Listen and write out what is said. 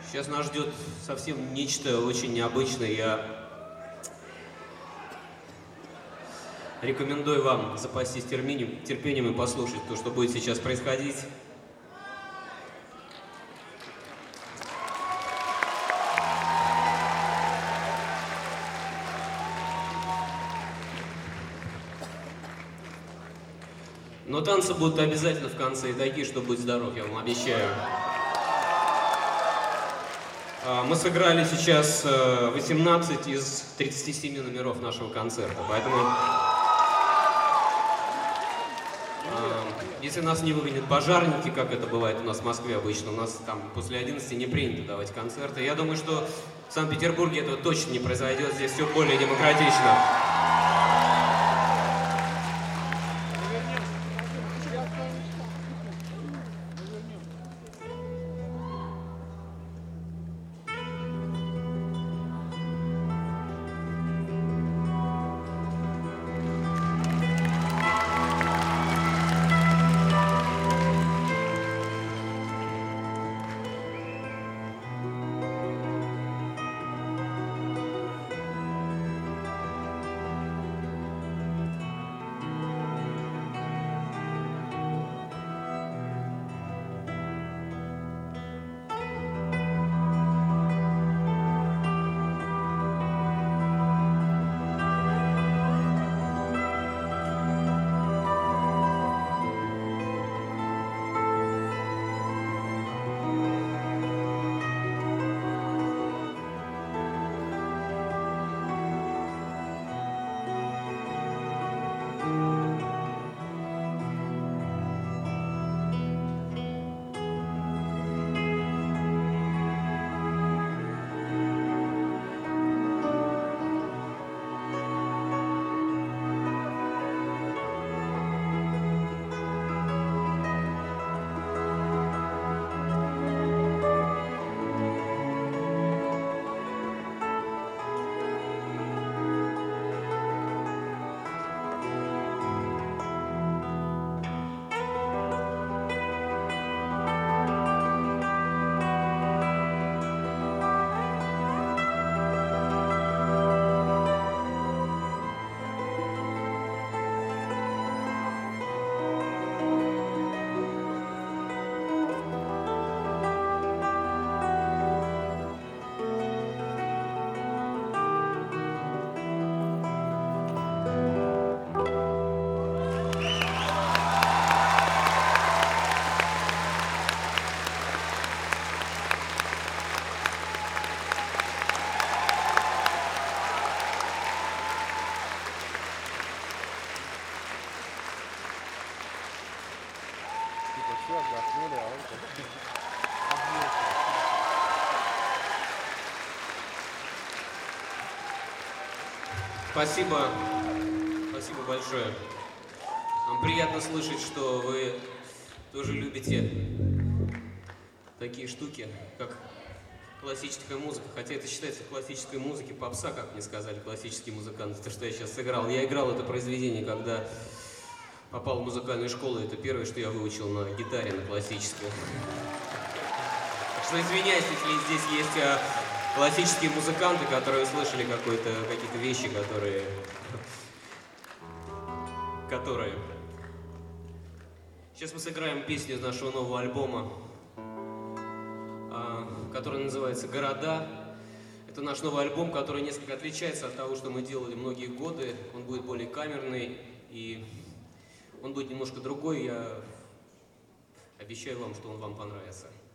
Сейчас нас ждет совсем нечто очень необычное. Я рекомендую вам запастись терпением и послушать то, что будет сейчас происходить. Но танцы будут обязательно в конце и такие, что будь здоров, я вам обещаю. Мы сыграли сейчас 18 из 37 номеров нашего концерта, поэтому если нас не выгонят пожарники, как это бывает у нас в Москве обычно, у нас там после 11 не принято давать концерты. Я думаю, что в Санкт-Петербурге этого точно не произойдет, здесь все более демократично. Спасибо. Спасибо большое. Нам приятно слышать, что вы тоже любите такие штуки, как классическая музыка. Хотя это считается классической музыкой, попса, как мне сказали классические музыканты, то, что я сейчас сыграл. Я играл это произведение, когда попал в музыкальную школу. Это первое, что я выучил на гитаре, на классической. Так что извиняюсь, если здесь есть классические музыканты, которые услышали какие-то вещи, которые... Сейчас мы сыграем песню из нашего нового альбома, который называется «Города». Это наш новый альбом, который несколько отличается от того, что мы делали многие годы. Он будет более камерный, и он будет немножко другой. Я обещаю вам, что он вам понравится.